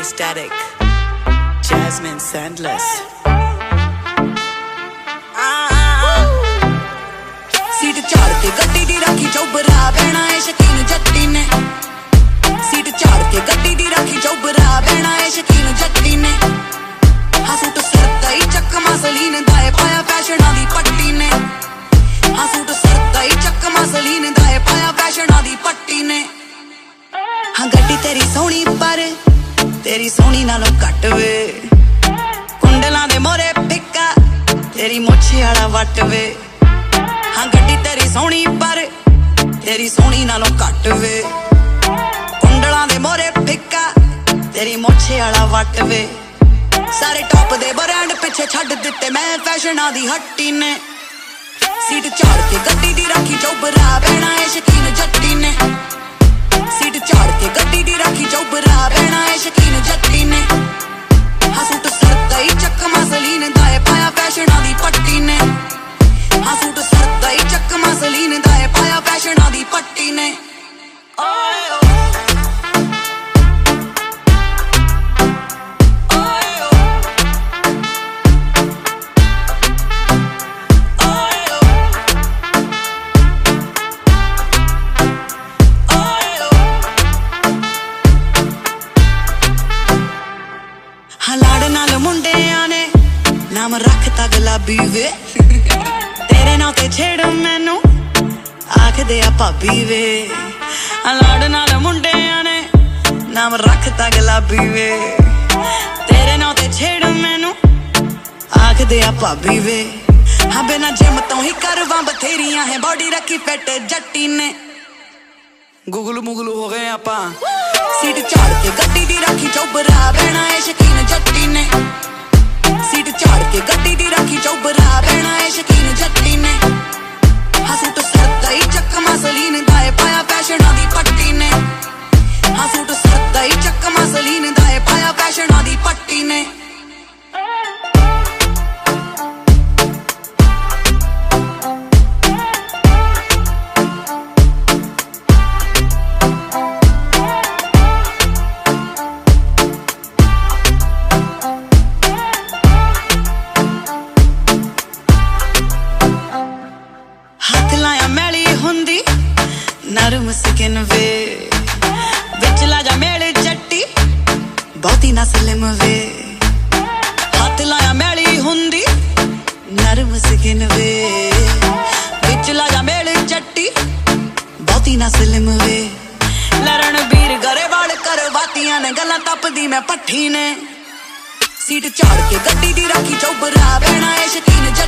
Static, Jasmine Sandless. Seat झाड़ के गड्डी दी रखी चौबरा बहना है शकीन जट्टी ने सीट झाड़ के गड्डी दी रखी चौबरा बहना है शकीन जट्टी ने सूट सरता ही चकमा सलीन दाए पाया फैशना दी पट्टी ने सूट सरता ही चकमा सलीन दाए पाया फैशना दी पट्टी ने हाँ गड्डी तेरी सोहनी पर तेरी सोहनी नालों घट वे कुंडलां दे मोरे पिक्का तेरी मोछे आला वट वे हाँ गड्डी तेरी सोहनी पर तेरी सोहनी नालों घट वे कुंडलां दे मोरे पिक्का तेरी मोछे आला वट वे सारे टॉप दे ब्रांड पिछे छड्ड दिते मैं फैशना दी हट्टी ने सीट झाड़ के गड्डी दी रखी चौबरा बहना है शकीन जट्टी ने सीट झाड़ के गड्डी दी रखी चौबरा बहना है शकीन जट्टी ने सूट सरता ही चकमा सलीन दाए पाया फैशना दी पट्टी ने सूट सरता ही चकमा सलीन दाए पाया फैशना दी पट्टी ने नाम रखता गुलाबी वे तेरे नाल ते छेड़ मैनू आख दे भाभी वे लाड़ नाल मुंडियां ने नाम रखता गुलाबी वे तेरे नाल ते छेड़ मैनू आख दे भाभी वे हाँ बिना जिम तो ही करवा बथेरियां है बॉडी रखी फिट जट्टी ने गुगलू मुगलू हो गए आपां सीट झाड़ के गड्डी दी रखी चौबरा बहना है शकीन जट्टी ने सीट झाड़ के गड्डी दी रखी चौबरा बहना है शकीन जट्टी ने सूट सरता ही चकमा सलीन दाए पाया फैशना दी पट्टी ने सूट सरता ही चकमा सलीन दाए पाया फैशना दी पट्टी ने नरम स्किन वे विच ला जा मेले जट्टी बहुती ना स्लिम वे हाथ लाया मैली हुंदी नरम स्किन वे विच ला जा मेले जट्टी बहुती ना स्लिम वे लरण बीर गरेवाल करवातियां ने गल्लां तपदी मैं पट्ठी ने सीट झाड़ के गड्डी दी रखी चौबरा बहना है शकीन